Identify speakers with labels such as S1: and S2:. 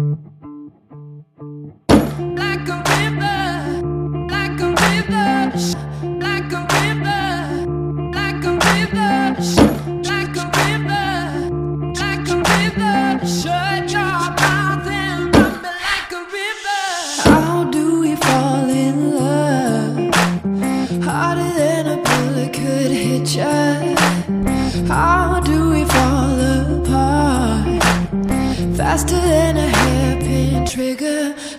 S1: Like a river, like a river, like a river, like a river, like a river, like a river. Shut your mouth and run me like a river. How do we fall in love? Harder than a bullet could hit ya. How do we fall apart? Faster than a hairpin trigger.